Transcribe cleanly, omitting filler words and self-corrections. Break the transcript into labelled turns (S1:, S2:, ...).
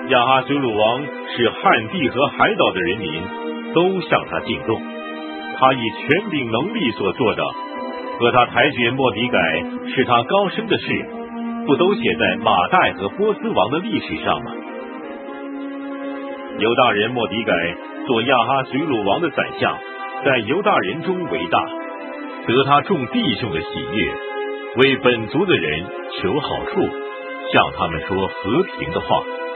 S1: 亚哈随鲁王使汉地和海岛的人民都向他敬重，他以权柄能力所做的，和他抬举末底改使他高升的事，不都写在马代和波斯王的历史上吗？犹大人末底改做亚哈随鲁王的宰相，在犹大人中为大，得他众弟兄的喜悦，为本族的人求好处，向他们说和平的话。